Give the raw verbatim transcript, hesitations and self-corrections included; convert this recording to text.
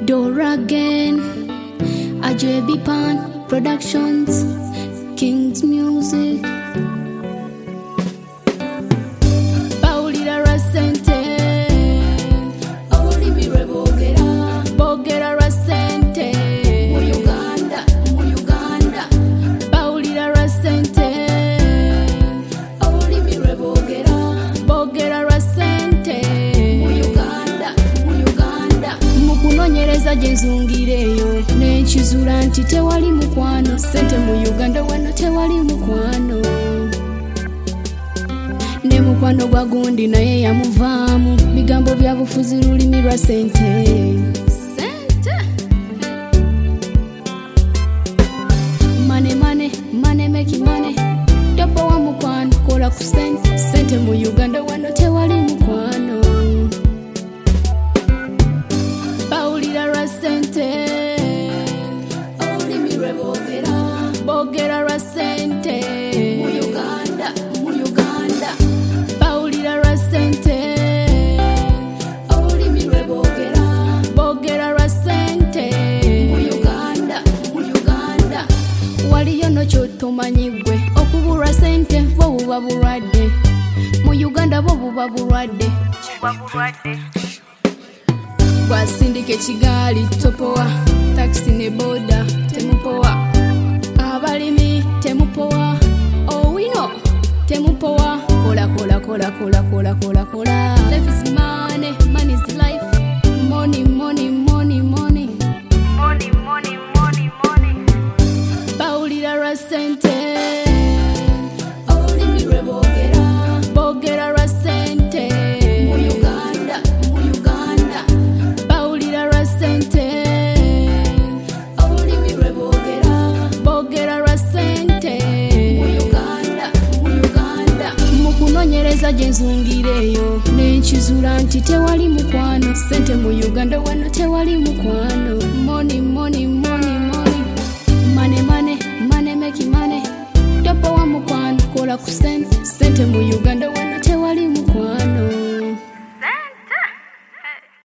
Dora again, Ajebi Pan Productions, King's Music. Paulina Rasente, Oli Mire Bogera, Bogera Rasente, mu Uganda, mu Uganda. Paulina Rasente, Oli Mire Bogera, Bogera Rasente, mu Uganda, mu Uganda. Mukunonyereza genzungireyo, nenchizula nti tewali mukwano. Sente mu Uganda wano tewali mukwano. Ne mukwano gwa gundi naye yamuvaamu. Bigambo bya bufuzi lulimi lwa sente. Sente. Mane mane, mane make money. Topo wa mukwano kola ku sente. Sente mu Uganda wano tewali mukwano. Paulina Rasente, Oli Mire Bogera, Bogera Rasente, mu Uganda, mu Uganda. Paulina Rasente, Oli Mire Bogera, Bogera Rasente, mu Uganda, mu Uganda. Waliyo no kyotomanyigwe okubulwa sente bo buba bulwadde. Mu Uganda bo buba bulwadde. Buba bulwadde. Basindika ekigaali topowa, taxi ne boda temupowa, abalimi temupowa, owino temupowa. Kola kola kola kola kola kola kola. Life is money, money is life. Money, money, money, money. Money, money, money, money. Paulina Rasente, Oli Mire Bogera, Bogera Rasente, mu Uganda, mu Uganda. Paulina Rasente, Oli Mire Bogera, Bogera Rasente, mu Uganda, mu Uganda. Mukunonyereza genzungireyo, nenchizula nti tewali mukwano. Sente mu Uganda wano tewali mukwano. Money, money, money, money. Mane mane, mane make money. Topo wa mukwano kola ku sente. Sente mu